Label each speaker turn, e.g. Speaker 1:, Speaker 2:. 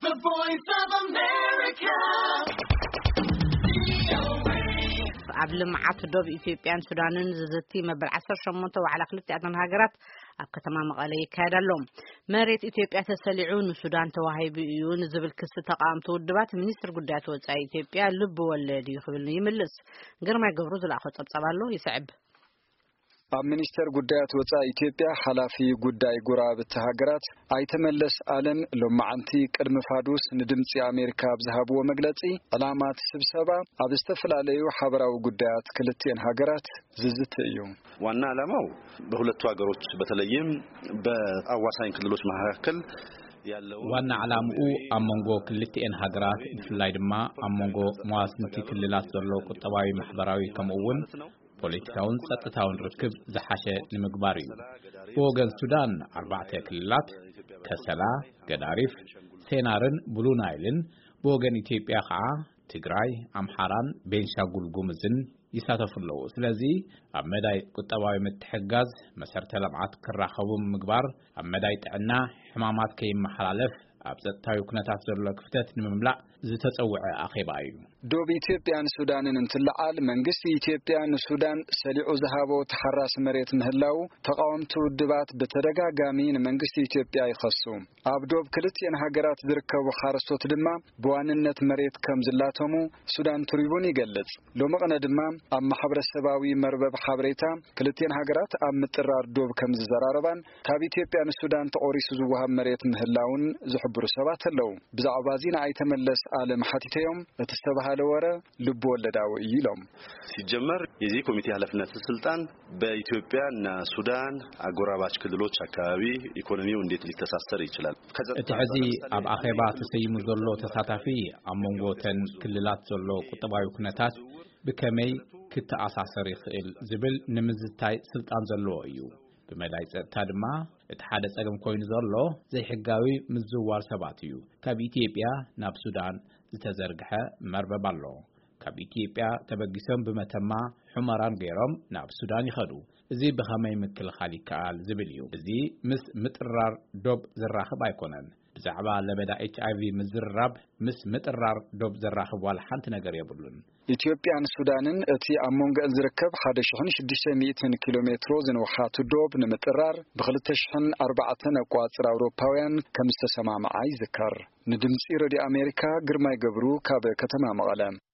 Speaker 1: The Voice of America.
Speaker 2: قبل معات دوب إثيوبيان سودانن ززتي مبل 18 وعلى خلتي هاجرات أبكتما مقالي كادلهم مريت إثيوبيا تسلعون السودان توهيبيون زبل كست تقامت ودبات منستر قدات وصاي إثيوبيا لب ولدي يخبلني يملس غير ما يقبروز الأخوة صبصبالو يسعب
Speaker 3: ሚኒስተር ጉዳያት ወጻኢ ኢትዮጵያ ሐላፊ ጉዳይ ጉራብ ተሃገራት አይተመለስ አለም ለማዓንቲ ቅድም ፋዱስ ንድምጽ አሜሪካ ብዝሃብዎ መግለጺ ዓላማት ስብሰባ አብስተፈላለዩ ሐበራዊ ጉዳያት ክልቴን ሀገራት ዝዝት እዩ
Speaker 4: ዋና ዓላማው በሁለቱ ሀገሮች በተለይም በአዋሳኝ ክልሎች መካከል ያለው
Speaker 5: ዋና ዓላማው አመንጎ ክልቴን ሀገራት ፍላይ ድማ አመንጎ መዋስንቲ ክልላት ዘሎ ቁጠባዊ ማህበራዊ ከመውን ፖለቲካውን ጸጥታውን ርክብ ዘሐሸ ንምግባር እዩ ወገን ሱዳን 4 ክልላት ከሰላ ገዳሪፍ ሴናርን ብሉ ናይልን ወገን ኢትዮጵያ ኸዓ ትግራይ አምሐራን ቤንሻንጉል ጉሙዝን ይሳተፉሉ ስለዚህ አመዳይ ቁጠባዊ ምትሕጋዝ መሰረተ ልምዓት ክራኸቡ ምግባር አመዳይ ጥዕና ሕማማት ከይመሐላለፍ አብጸታዊ ኩነታት ዘሎ ክፍተት ንምምላእ ዝተጸውዐ አኼባ እዩ
Speaker 3: ዶብ ኢትዮጵያን ሱዳንን እንትልዓል መንግስት ኢትዮጵያን ሱዳን ሰሊዑ ዝሃቦ ተሐራስ መሬት ምህላው ተቃወምቱ ድባት በተደጋጋሚ መንግስት ኢትዮጵያ ይኸሱ ኣብ ዶብ ክልቴን ሀገራት ዝርከቡ ሓረስቶት ድማ በዋንነት መሬት ከም ዝላተሙ ሱዳን ትሪቡን ይገልጽ ሎመቀነ ድማ ኣብ ማሕበረሰባዊ መርበብ ሓበሬታ ክልቴን ሀገራት ኣብ ምጥራር ዶብ ከም ዝዘራረባን ካብ ኢትዮጵያን ሱዳን ተቆሪሱ ዝወሃብ መሬት ምህላውን ዝሕብሩ ሰባት ኣለው ብዛዕባ ዚና አይተመለስ ዓለም ሓቲተዮም እተስተባሃለ ወረ ልብ ወለዳው ይሎም
Speaker 4: ሲጀመር የዚህ ኮሚቴ ኃላፊነት ስልጣን በኢትዮጵያና ሱዳን አጎራባች ክልሎች አካባቢ ኢኮኖሚው እንዴት ሊተሳሰር ይችላል
Speaker 5: እትሐዚ ኣብ አኼባ ተሰይሙ ዘሎ ተሳታፊ አመንጎተን ክልላት ዘሎ ቁጠባዊ ኩነታት በከመይ ክትኣሳሰር ይኽእል ዝብል ንምዝታይ ስልጣን ዘሎ እዩ በመዳይ ጸጥታ ድማ እቲ ሓደ ጸገም ኮይኑ ዘሎ ዘይሕጋዊ ምዝዋር ሰባት እዩ ካብ ኢትዮጵያ ናብ ሱዳን ዝተዘርግሐ መርበብ ኣሎ ካብ ኢትዮጵያ ተበጊሶም በመተማ ሑመራን ገይሮም ናብ ሱዳን ይኸዱ እዚ በኸመይ ምክልኻል ይከኣል ዝብል እዩ እዚ ምስ ምጥራር ዶብ ዝራኽብ ኣይኮነን ብዛዕባ ለበዳ HIV ምዝራብ ምስ ምጥራር ዶብ ዝራኽብ ዋላ ሓንቲ ነገር የብሉን
Speaker 3: ኢትዮጵያን ሱዳንን እቲ ኣሞንገን ዝርከብ 1600 ኪሎሜትሮ ዝንውሓቱ ዶብ ንምጥራር ብ2004 ኣቋጽር ኣውሮፓውያን ከም ዝተሰማማዐ ይዝከር ንድምጺ ሬድዮ ኣሜሪካ ግርማይ ገብሩ ካብ ከተማ መቐለ